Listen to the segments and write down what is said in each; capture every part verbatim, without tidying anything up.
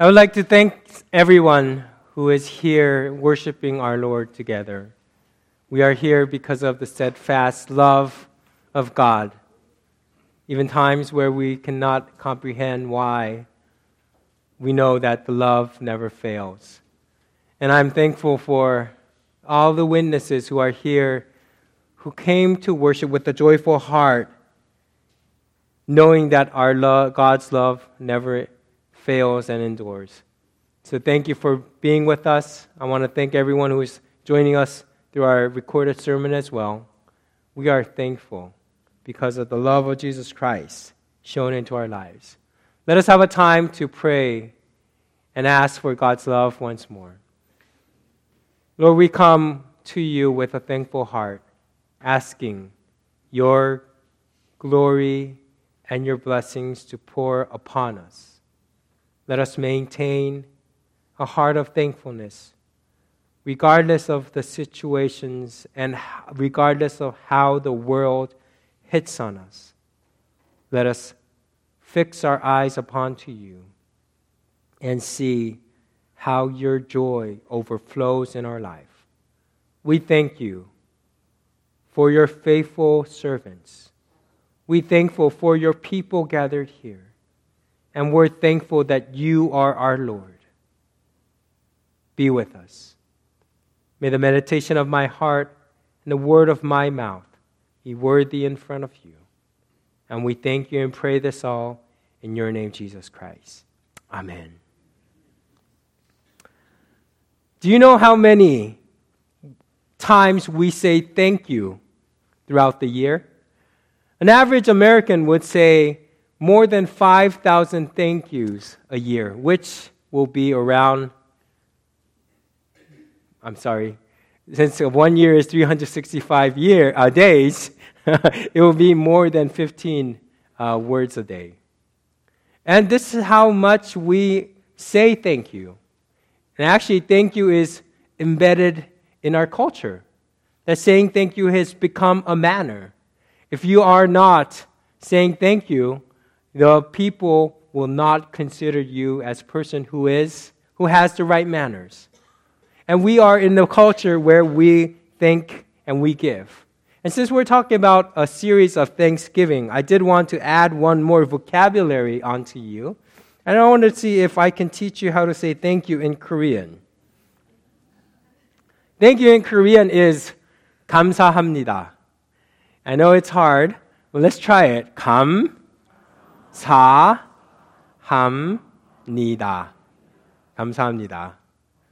I would like to thank everyone who is here worshiping our Lord together. We are here because of the steadfast love of God. Even times where we cannot comprehend why, we know that the love never fails. And I'm thankful for all the witnesses who are here who came to worship with a joyful heart, knowing that our love, God's love never fails and endures. So thank you for being with us. I want to thank everyone who is joining us through our recorded sermon as well. We are thankful because of the love of Jesus Christ shown into our lives. Let us have a time to pray and ask for God's love once more. Lord, we come to you with a thankful heart, asking your glory and your blessings to pour upon us. Let us maintain a heart of thankfulness, regardless of the situations and regardless of how the world hits on us. Let us fix our eyes upon to you and see how your joy overflows in our life. We thank you for your faithful servants. We thankful for your people gathered here. And we're thankful that you are our Lord. Be with us. May the meditation of my heart and the word of my mouth be worthy in front of you. And we thank you and pray this all in your name, Jesus Christ. Amen. Do you know how many times we say thank you throughout the year? An average American would say more than five thousand thank yous a year, which will be around, I'm sorry, since one year is three hundred sixty-five year, uh, days, it will be more than fifteen uh, words a day. And this is how much we say thank you. And actually, thank you is embedded in our culture. That saying thank you has become a manner. If you are not saying thank you, the people will not consider you as a person who is, who has the right manners. And we are in the culture where we thank and we give. And since we're talking about a series of Thanksgiving, I did want to add one more vocabulary onto you. And I want to see if I can teach you how to say thank you in Korean. Thank you in Korean is 감사합니다. I know it's hard, but let's try it. 감사합니다. 감사합니다.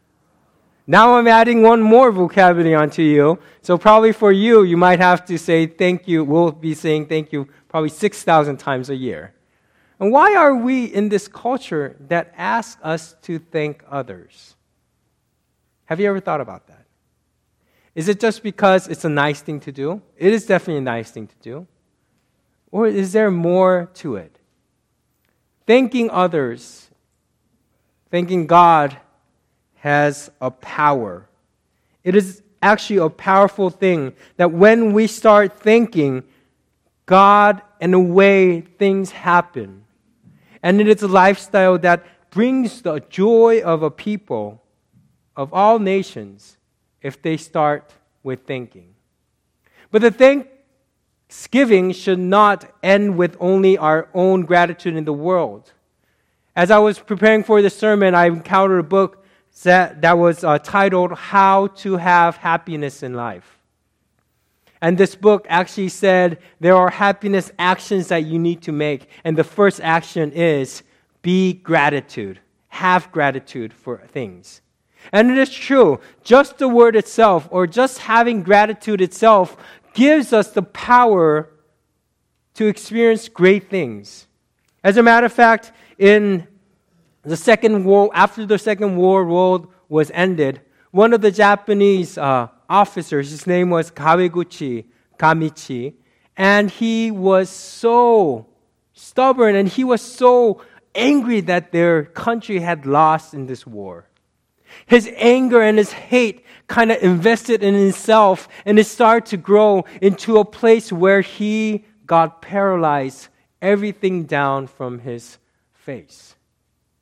Now I'm adding one more vocabulary onto you. So probably for you, you might have to say thank you. We'll be saying thank you probably six thousand times a year. And why are we in this culture that asks us to thank others? Have you ever thought about that? Is it just because it's a nice thing to do? It is definitely a nice thing to do. Or is there more to it? Thanking others, thanking God has a power. It is actually a powerful thing that when we start thanking God in a way things happen. And it is a lifestyle that brings the joy of a people of all nations if they start with thanking. But the thanksgiving should not end with only our own gratitude in the world. As I was preparing for this sermon, I encountered a book that, that was uh, titled How to Have Happiness in Life. And this book actually said there are happiness actions that you need to make. And the first action is be gratitude. Have gratitude for things. And it is true. Just the word itself or just having gratitude itself gives us the power to experience great things. As a matter of fact, in the Second World, after the Second World War was ended, one of the Japanese uh, officers, his name was Kawaguchi Kamichi, and he was so stubborn and he was so angry that their country had lost in this war. His anger and his hate kind of invested in himself, and it started to grow into a place where he got paralyzed, everything down from his face.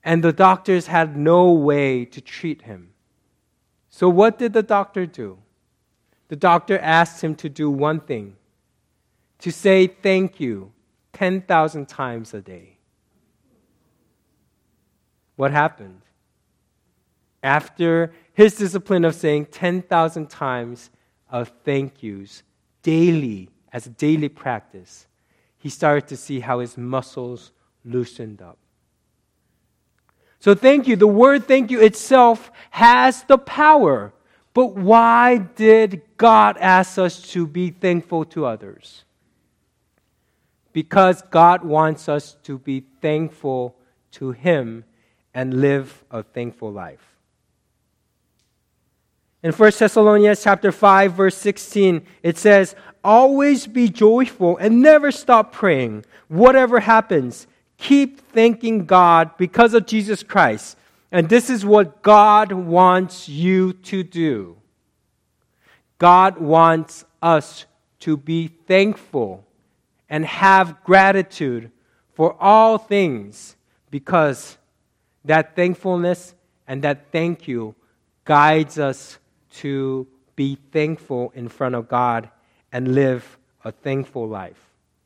and the doctors had no way to treat him. So what did the doctor do? The doctor asked him to do one thing, to say thank you ten thousand times a day. What happened? After his discipline of saying ten thousand times of thank yous daily, as a daily practice, he started to see how his muscles loosened up. So thank you, the word thank you itself has the power. But why did God ask us to be thankful to others? Because God wants us to be thankful to Him and live a thankful life. In First Thessalonians chapter five, verse sixteen, it says, always be joyful and never stop praying. Whatever happens, keep thanking God because of Jesus Christ. And this is what God wants you to do. God wants us to be thankful and have gratitude for all things, because that thankfulness and that thank you guides us to be thankful in front of God and live a thankful life.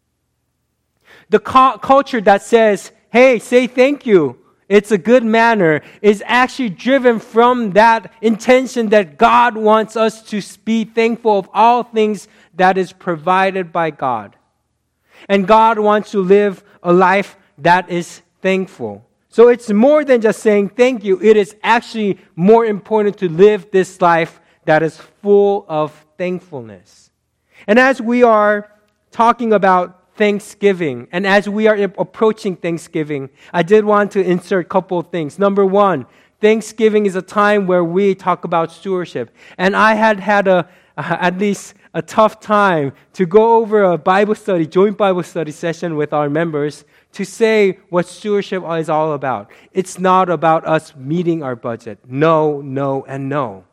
The cu- culture that says, hey, say thank you, it's a good manner, is actually driven from that intention that God wants us to be thankful of all things that is provided by God. And God wants to live a life that is thankful. So it's more than just saying thank you. It is actually more important to live this life that is full of thankfulness. And as we are talking about Thanksgiving, and as we are approaching Thanksgiving, I did want to insert a couple of things. Number one, Thanksgiving is a time where we talk about stewardship. And I had had a, uh, at least a tough time to go over a Bible study, joint Bible study session with our members to say what stewardship is all about. It's not about us meeting our budget. No, no, and no.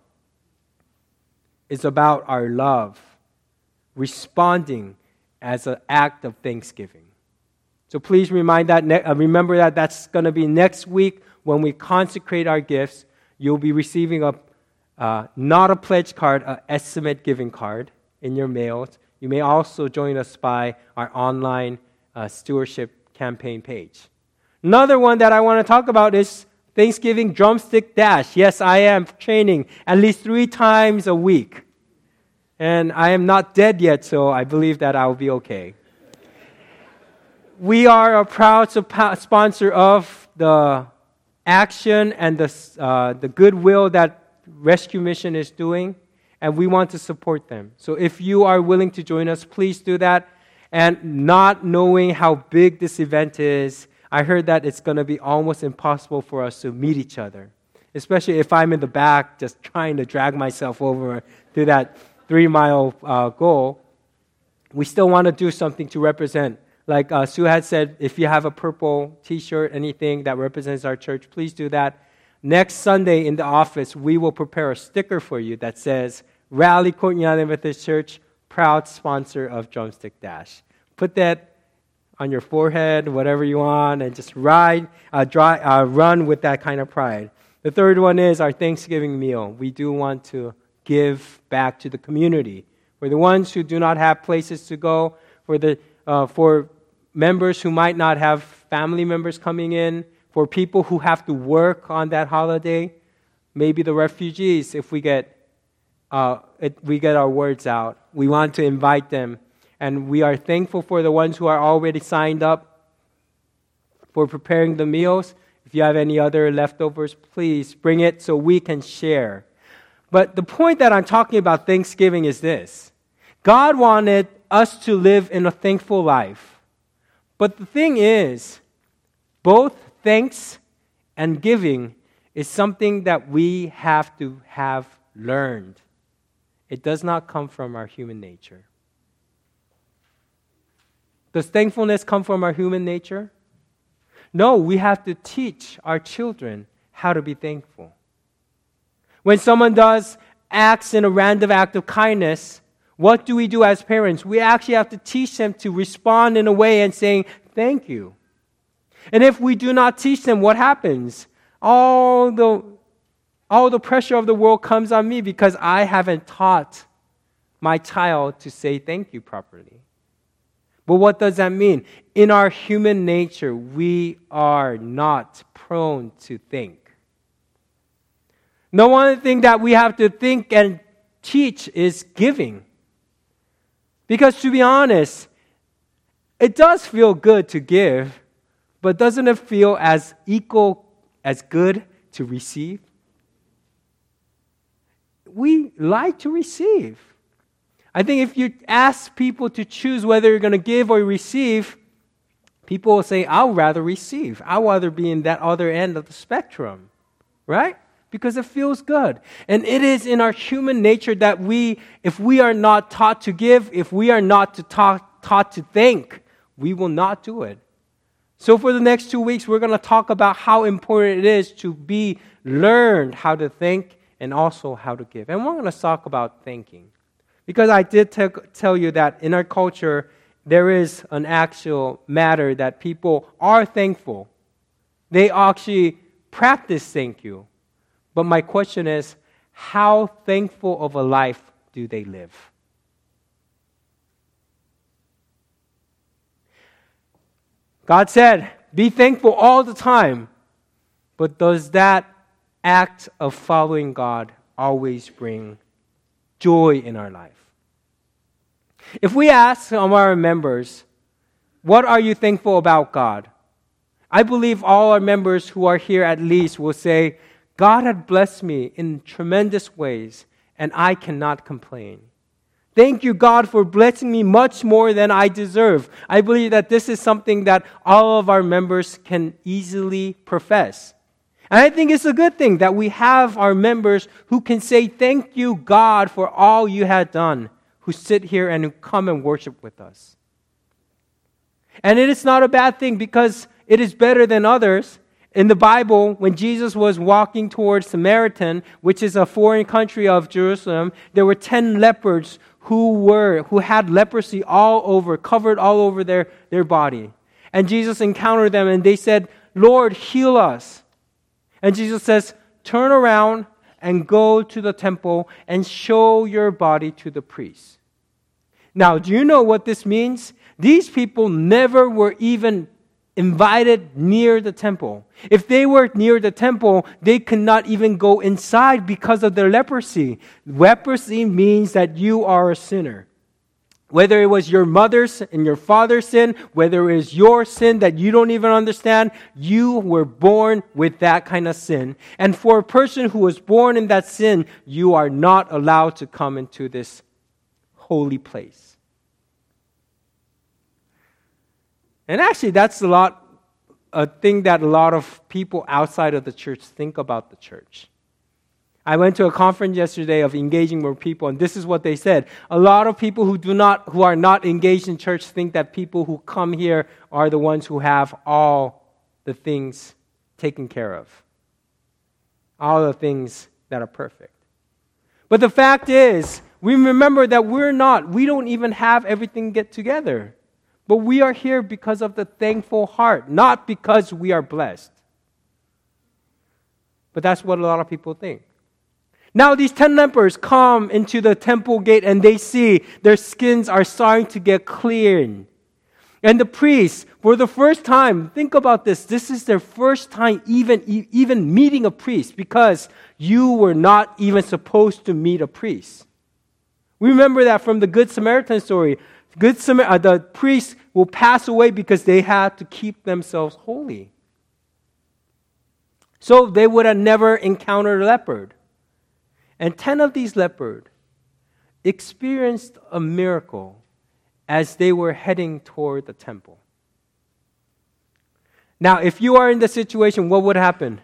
It's about our love, responding as an act of thanksgiving. So please remind that, uh, remember that that's going to be next week when we consecrate our gifts. You'll be receiving a uh, not a pledge card, an estimate giving card in your mails. You may also join us by our online uh, stewardship campaign page. Another one that I want to talk about is Thanksgiving drumstick dash. Yes, I am training at least three times a week. And I am not dead yet, so I believe that I'll be okay. We are a proud sponsor of the action and the, uh, the goodwill that Rescue Mission is doing, and we want to support them. So if you are willing to join us, please do that. And not knowing how big this event is, I heard that it's going to be almost impossible for us to meet each other, especially if I'm in the back just trying to drag myself over to that three-mile uh, goal. We still want to do something to represent. Like uh, Sue had said, if you have a purple T-shirt, anything that represents our church, please do that. Next Sunday in the office, we will prepare a sticker for you that says, Rally Courtney Island Methodist Church, proud sponsor of Drumstick Dash. Put that on your forehead, whatever you want, and just ride, uh, dry, uh, run with that kind of pride. The third one is our Thanksgiving meal. We do want to give back to the community. For the ones who do not have places to go, for the uh, for members who might not have family members coming in, for people who have to work on that holiday, maybe the refugees, if we get uh, it, we get our words out. We want to invite them. And we are thankful for the ones who are already signed up for preparing the meals. If you have any other leftovers, please bring it so we can share. But the point that I'm talking about Thanksgiving is this. God wanted us to live in a thankful life. But the thing is, both thanks and giving is something that we have to have learned. It does not come from our human nature. Does thankfulness come from our human nature? No, we have to teach our children how to be thankful. When someone does acts in a random act of kindness, what do we do as parents? We actually have to teach them to respond in a way and saying, thank you. And if we do not teach them, what happens? All the, all the pressure of the world comes on me because I haven't taught my child to say thank you properly. But what does that mean? In our human nature, we are not prone to think. The one thing that we have to think and teach is giving. Because to be honest, it does feel good to give, but doesn't it feel as equal, as good to receive? We like to receive. I think if you ask people to choose whether you're going to give or receive, people will say, I'll rather receive. I'd rather be in that other end of the spectrum, right? Because it feels good. And it is in our human nature that we, if we are not taught to give, if we are not to talk, taught to think, we will not do it. So for the next two weeks, we're going to talk about how important it is to be learned how to think and also how to give. And we're going to talk about thinking. Because I did t- tell you that in our culture, there is an actual matter that people are thankful. They actually practice thank you. But my question is, how thankful of a life do they live? God said, be thankful all the time. But does that act of following God always bring joy in our life? If we ask some of our members, what are you thankful about God? I believe all our members who are here at least will say, God had blessed me in tremendous ways, and I cannot complain. Thank you, God, for blessing me much more than I deserve. I believe that this is something that all of our members can easily profess. And I think it's a good thing that we have our members who can say, thank you, God, for all you had done, who sit here and who come and worship with us. And it is not a bad thing because it is better than others. In the Bible, when Jesus was walking towards Samaritan, which is a foreign country of Jerusalem, there were ten lepers who were who had leprosy all over, covered all over their, their body. And Jesus encountered them and they said, Lord, heal us. And Jesus says, turn around and go to the temple and show your body to the priest. Now, do you know what this means? These people never were even invited near the temple. If they were near the temple, they could not even go inside because of their leprosy. Leprosy means that you are a sinner. Whether it was your mother's and your father's sin, whether it is your sin that you don't even understand, you were born with that kind of sin. And for a person who was born in that sin, you are not allowed to come into this holy place. And actually, that's a lot, a thing that a lot of people outside of the church think about the church. I went to a conference yesterday of engaging more people, and this is what they said. A lot of people who do not, who are not engaged in church think that people who come here are the ones who have all the things taken care of. All the things that are perfect. But the fact is, we remember that we're not, we don't even have everything get together. But we are here because of the thankful heart, not because we are blessed. But that's what a lot of people think. Now these ten lepers come into the temple gate and they see their skins are starting to get cleared. And the priests, for the first time, think about this, this is their first time even, even meeting a priest because you were not even supposed to meet a priest. We remember that from the Good Samaritan story. Good Samar- uh, the priests will pass away because they had to keep themselves holy. So they would have never encountered a leopard. And ten of these lepers experienced a miracle as they were heading toward the temple. Now, if you are in the situation, what would happen?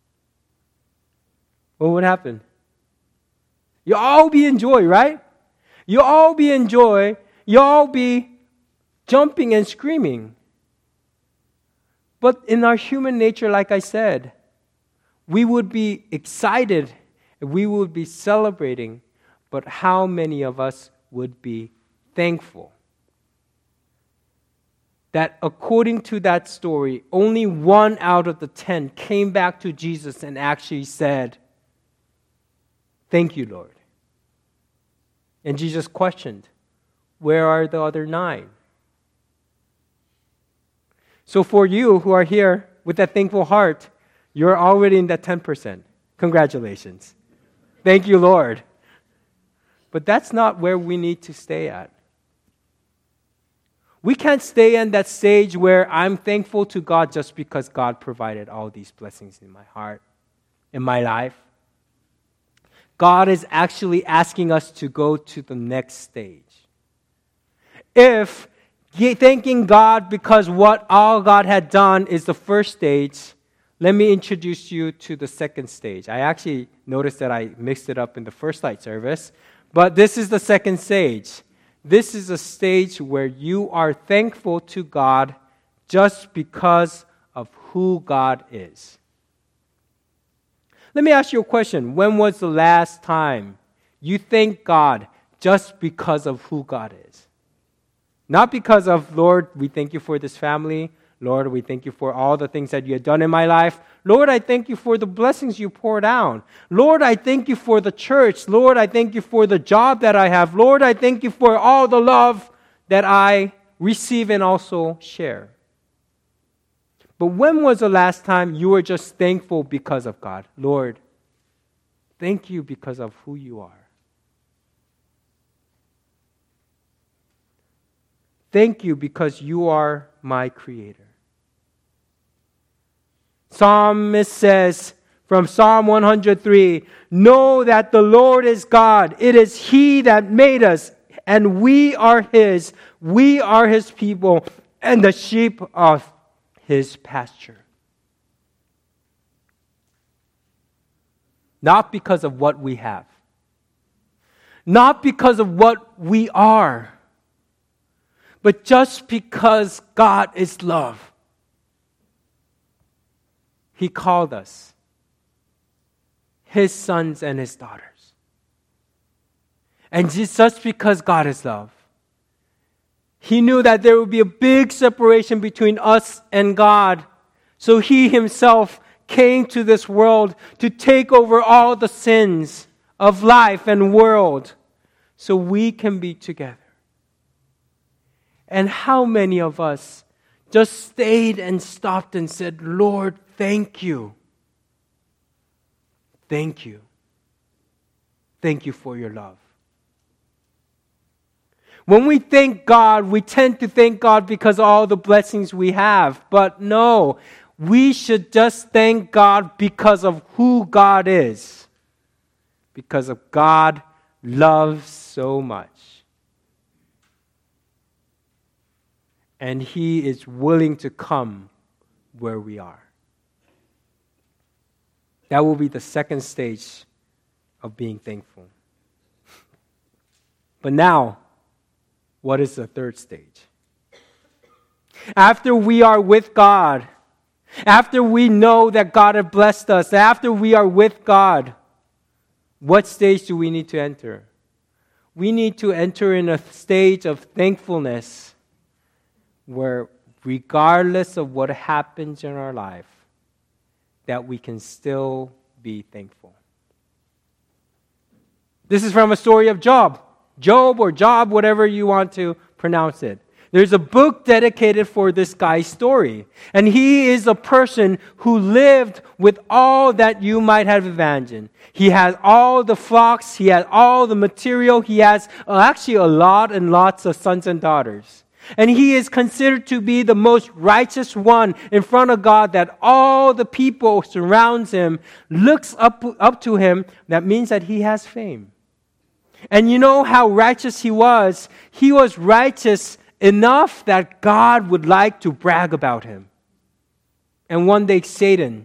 What would happen? You all be in joy, right? You all be in joy. You all be jumping and screaming. But in our human nature, like I said, we would be excited, we would be celebrating, but how many of us would be thankful that according to that story, only one out of the ten came back to Jesus and actually said, "Thank you, Lord." And Jesus questioned, "Where are the other nine?" So for you who are here with that thankful heart, you're already in that ten percent. Congratulations. Thank you, Lord. But that's not where we need to stay at. We can't stay in that stage where I'm thankful to God just because God provided all these blessings in my heart, in my life. God is actually asking us to go to the next stage. If thanking God because what all God had done is the first stage, let me introduce you to the second stage. I actually noticed that I mixed it up in the first light service, but this is the second stage. This is a stage where you are thankful to God just because of who God is. Let me ask you a question. When was the last time you thanked God just because of who God is? Not because of, "Lord, we thank you for this family. Lord, we thank you for all the things that you have done in my life. Lord, I thank you for the blessings you pour down. Lord, I thank you for the church. Lord, I thank you for the job that I have. Lord, I thank you for all the love that I receive and also share." But when was the last time you were just thankful because of God? "Lord, thank you because of who you are. Thank you because you are my creator." Psalmist says from Psalm one hundred three, "Know that the Lord is God. It is He that made us, and we are His. We are His people, and the sheep of His pasture." Not because of what we have. Not because of what we are. But just because God is love. He called us His sons and His daughters. And just because God is love, He knew that there would be a big separation between us and God. So He Himself came to this world to take over all the sins of life and world so we can be together. And how many of us just stayed and stopped and said, "Lord, thank you. Thank you. Thank you for your love." When we thank God, we tend to thank God because of all the blessings we have. But no, we should just thank God because of who God is. Because of God loves so much. And He is willing to come where we are. That will be the second stage of being thankful. But now, what is the third stage? After we are with God, after we know that God has blessed us, after we are with God, what stage do we need to enter? We need to enter in a stage of thankfulness where regardless of what happens in our life, that we can still be thankful. This is from a story of Job. Job or Job, whatever you want to pronounce it. There's a book dedicated for this guy's story. And he is a person who lived with all that you might have imagined. He has all the flocks, he has all the material, he has actually a lot and lots of sons and daughters. And he is considered to be the most righteous one in front of God, that all the people surrounds him, looks up, up to him. That means that he has fame. And you know how righteous he was? He was righteous enough that God would like to brag about him. And one day Satan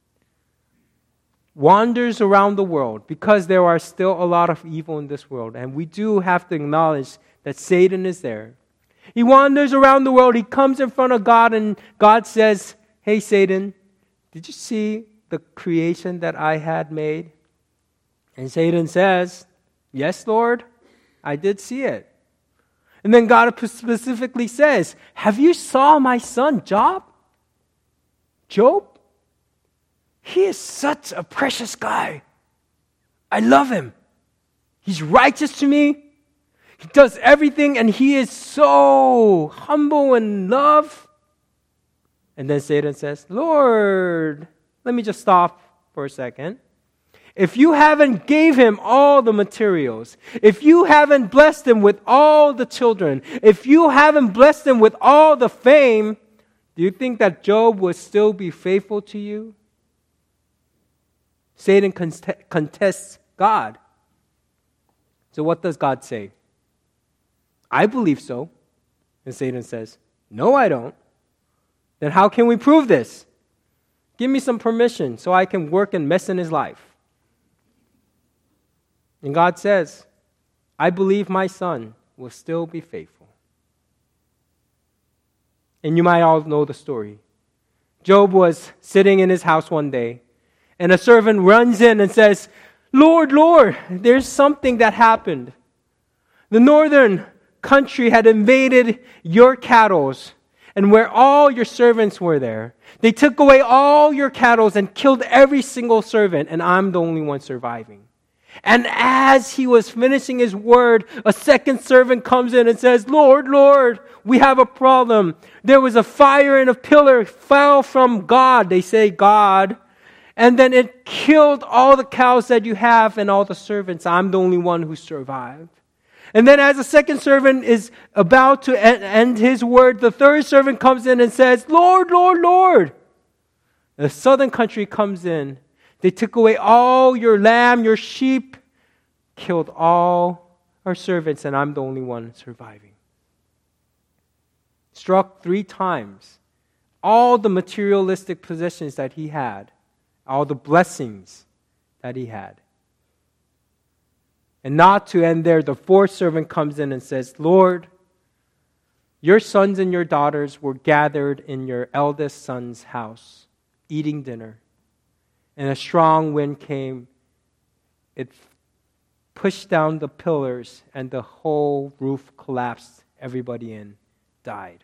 wanders around the world, because there are still a lot of evil in this world. And we do have to acknowledge that Satan is there. He wanders around the world. He comes in front of God, and God says, "Hey, Satan, did you see the creation that I had made?" And Satan says, "Yes, Lord, I did see it." And then God specifically says, have you saw my son Job? Job? He is such a precious guy. I love him. He's righteous to me. He does everything and he is so humble and love. And then Satan says, Lord, let me just stop for a second. If you haven't gave him all the materials, if you haven't blessed him with all the children, if you haven't blessed him with all the fame, do you think that Job would still be faithful to you? Satan contests God. So what does God say? I believe so. And Satan says, no, I don't. Then how can we prove this? Give me some permission so I can work and mess in his life. And God says, I believe my son will still be faithful. And you might all know the story. Job was sitting in his house one day, and a servant runs in and says, Lord, Lord, there's something that happened. The northern country had invaded your cattle, and where all your servants were there. They took away all your cattle and killed every single servant, and I'm the only one surviving. And as he was finishing his word, a second servant comes in and says, Lord, Lord, we have a problem. There was a fire and a pillar fell from God. They say God. And then it killed all the cows that you have and all the servants. I'm the only one who survived. And then as the second servant is about to end his word, the third servant comes in and says, Lord, Lord, Lord. The southern country comes in. They took away all your lamb, your sheep, killed all our servants, and I'm the only one surviving. Struck three times. All the materialistic possessions that he had, all the blessings that he had. And not to end there, the fourth servant comes in and says, Lord, your sons and your daughters were gathered in your eldest son's house, eating dinner. And a strong wind came. It pushed down the pillars, and the whole roof collapsed. Everybody in died.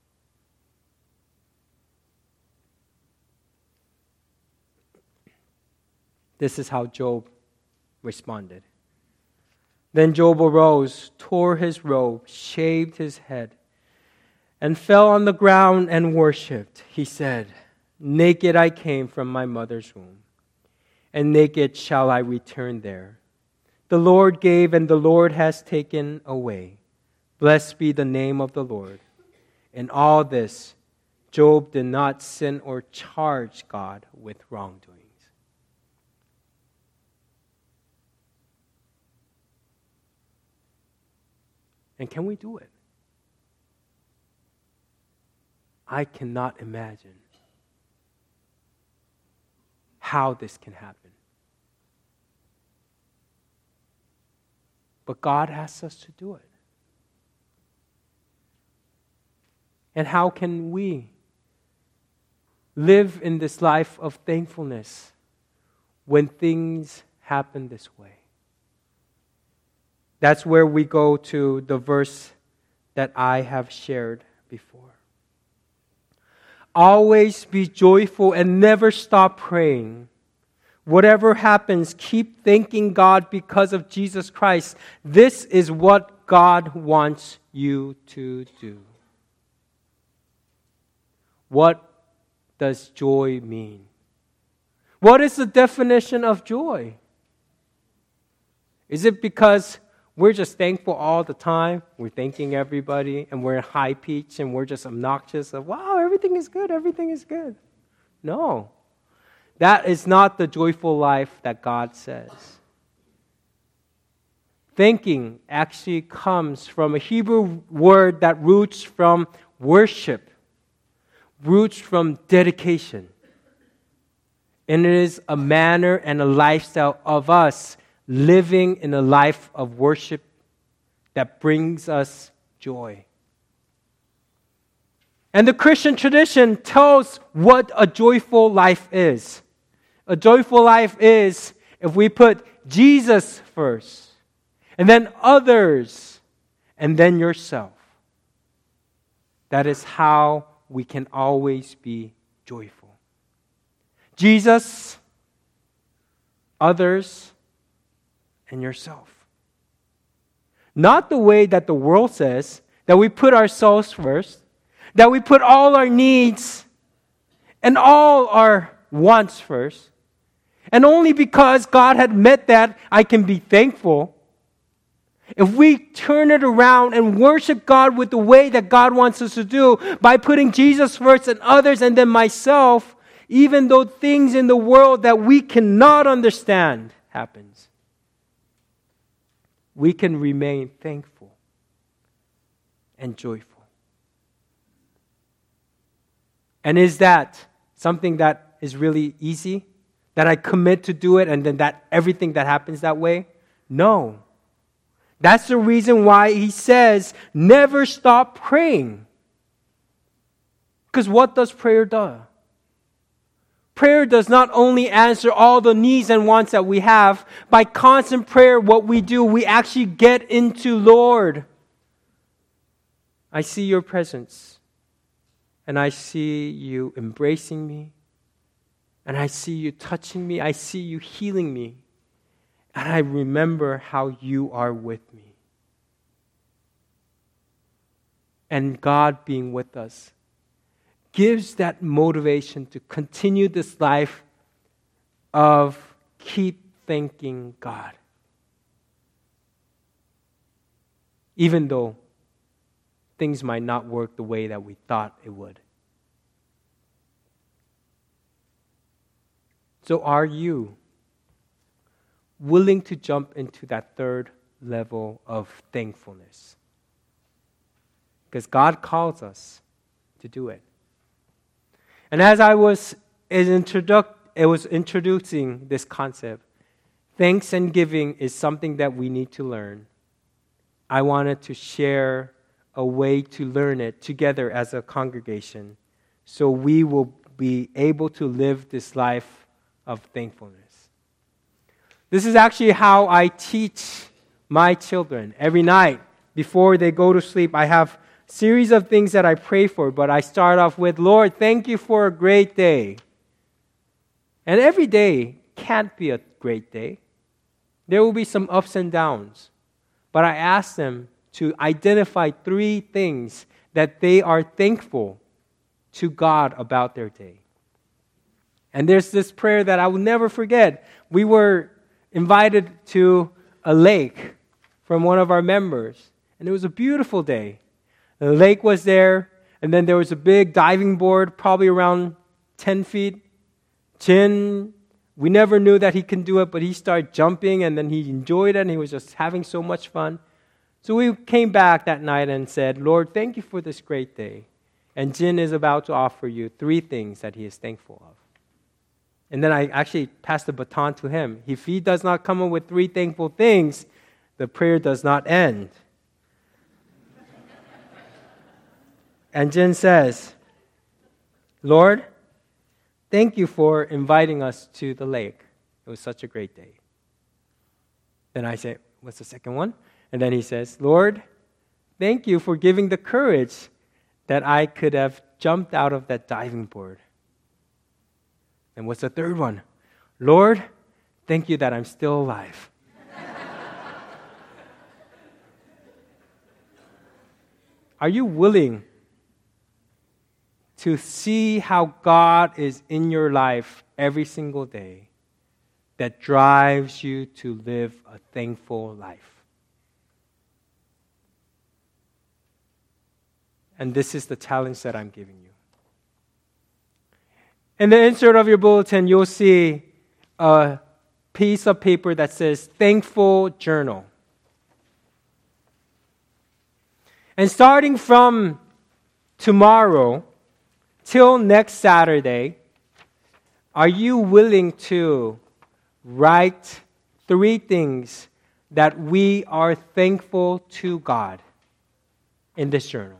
This is how Job responded. Then Job arose, tore his robe, shaved his head, and fell on the ground and worshipped. He said, Naked I came from my mother's womb, and naked shall I return there. The Lord gave, and the Lord has taken away. Blessed be the name of the Lord. In all this, Job did not sin or charge God with wrongdoings. And can we do it? I cannot imagine how this can happen. But God asks us to do it. And how can we live in this life of thankfulness when things happen this way? That's where we go to the verse that I have shared before. Always be joyful and never stop praying. Whatever happens, keep thanking God because of Jesus Christ. This is what God wants you to do. What does joy mean? What is the definition of joy? Is it because we're just thankful all the time? We're thanking everybody and we're in high pitch and we're just obnoxious of, wow, everything is good, everything is good. No. That is not the joyful life that God says. Thanking actually comes from a Hebrew word that roots from worship, roots from dedication. And it is a manner and a lifestyle of us living in a life of worship that brings us joy. And the Christian tradition tells what a joyful life is. A joyful life is if we put Jesus first, and then others, and then yourself. That is how we can always be joyful. Jesus, others, and yourself. Not the way that the world says, that we put ourselves first, that we put all our needs and all our wants first. And only because God had met that, I can be thankful. If we turn it around and worship God with the way that God wants us to do, by putting Jesus first and others and then myself, even though things in the world that we cannot understand happens, we can remain thankful and joyful. And is that something that is really easy? That I commit to do it and then that everything that happens that way? No. That's the reason why he says, never stop praying. Because what does prayer do? Prayer does not only answer all the needs and wants that we have. By constant prayer, what we do, we actually get into Lord. I see your presence. And I see you embracing me. And I see you touching me. I see you healing me. And I remember how you are with me. And God being with us gives that motivation to continue this life of keep thanking God. Even though things might not work the way that we thought it would. So are you willing to jump into that third level of thankfulness? Because God calls us to do it. And as I was introduc- it was introducing this concept, thanks and giving is something that we need to learn. I wanted to share a way to learn it together as a congregation so we will be able to live this life of thankfulness. This is actually how I teach my children. Every night before they go to sleep, I have a series of things that I pray for, but I start off with, Lord, thank you for a great day. And every day can't be a great day. There will be some ups and downs. But I ask them to identify three things that they are thankful to God about their day. And there's this prayer that I will never forget. We were invited to a lake from one of our members, and it was a beautiful day. The lake was there, and then there was a big diving board, probably around ten feet. Jin, we never knew that he can do it, but he started jumping, and then he enjoyed it, and he was just having so much fun. So we came back that night and said, Lord, thank you for this great day. And Jin is about to offer you three things that he is thankful of. And then I actually passed the baton to him. If he does not come up with three thankful things, the prayer does not end. And Jin says, Lord, thank you for inviting us to the lake. It was such a great day. Then I say, what's the second one? And then he says, Lord, thank you for giving the courage that I could have jumped out of that diving board. And what's the third one? Lord, thank you that I'm still alive. Are you willing to see how God is in your life every single day that drives you to live a thankful life? And this is the challenge that I'm giving you. In the insert of your bulletin, you'll see a piece of paper that says Thankful Journal. And starting from tomorrow till next Saturday, are you willing to write three things that we are thankful to God in this journal?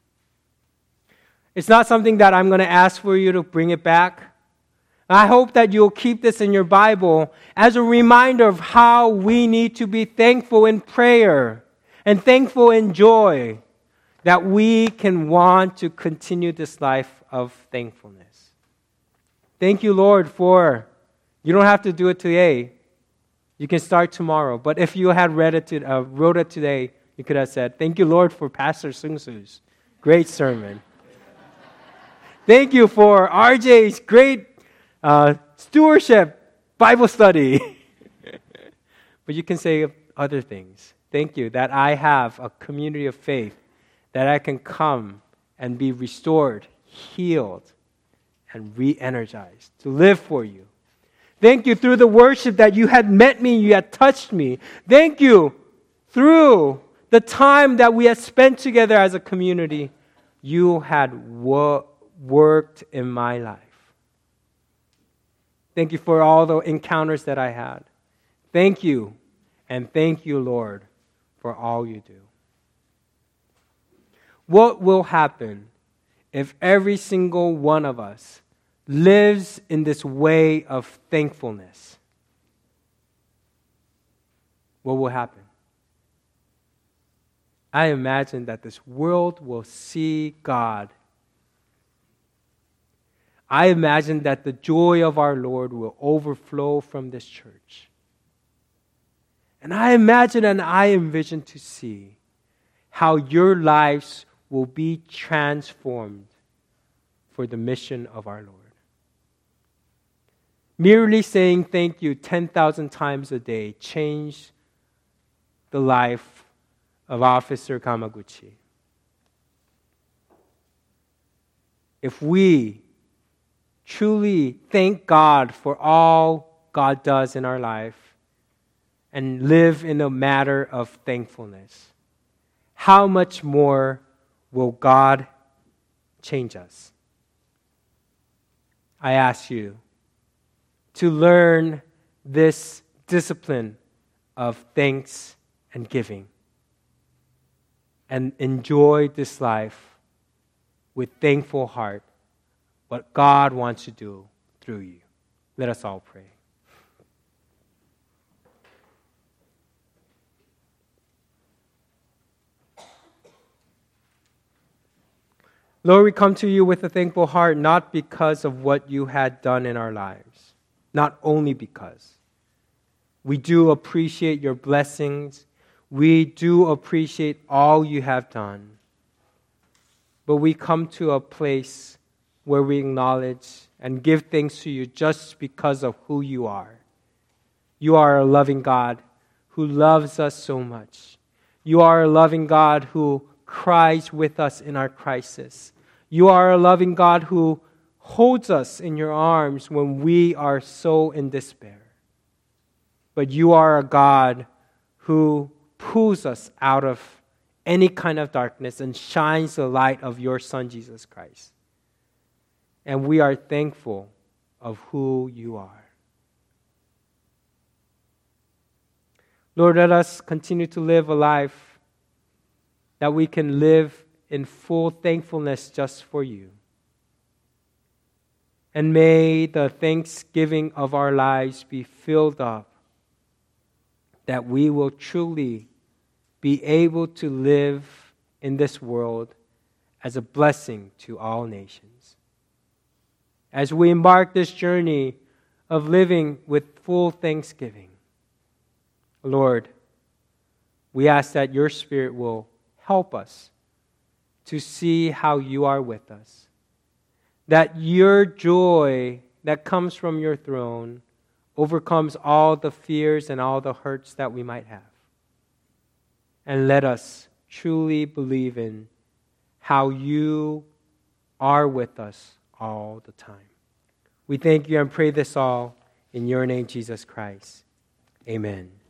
It's not something that I'm going to ask for you to bring it back. I hope that you'll keep this in your Bible as a reminder of how we need to be thankful in prayer, and thankful in joy that we can want to continue this life of thankfulness. Thank you, Lord, for you don't have to do it today. You can start tomorrow. But if you had read it, to, uh, wrote it today, you could have said, thank you, Lord, for Pastor Sung Su's great sermon. Thank you for R J's great uh, stewardship Bible study. But you can say other things. Thank you that I have a community of faith that I can come and be restored, healed, and re-energized to live for you. Thank you through the worship that you had met me, you had touched me. Thank you through the time that we had spent together as a community, you had wo- worked in my life. Thank you for all the encounters that I had. Thank you, and thank you, Lord, for all you do. What will happen if every single one of us lives in this way of thankfulness? What will happen? I imagine that this world will see God. I imagine that the joy of our Lord will overflow from this church. And I imagine and I envision to see how your lives will be transformed for the mission of our Lord. Merely saying thank you ten thousand times a day changed the life of Officer Kamaguchi. If we truly thank God for all God does in our life and live in a matter of thankfulness, how much more will God change us? I ask you to learn this discipline of thanks and giving and enjoy this life with thankful heart, what God wants to do through you. Let us all pray. Lord, we come to you with a thankful heart, not because of what you had done in our lives, not only because. We do appreciate your blessings. We do appreciate all you have done. But we come to a place where we acknowledge and give thanks to you just because of who you are. You are a loving God who loves us so much. You are a loving God who cries with us in our crisis. You are a loving God who holds us in your arms when we are so in despair. But you are a God who pulls us out of any kind of darkness and shines the light of your Son, Jesus Christ. And we are thankful of who you are. Lord, let us continue to live a life that we can live in full thankfulness just for you. And may the thanksgiving of our lives be filled up, that we will truly be able to live in this world as a blessing to all nations. As we embark this journey of living with full thanksgiving, Lord, we ask that your Spirit will help us to see how you are with us. That your joy that comes from your throne overcomes all the fears and all the hurts that we might have. And let us truly believe in how you are with us all the time. We thank you and pray this all in your name, Jesus Christ. Amen.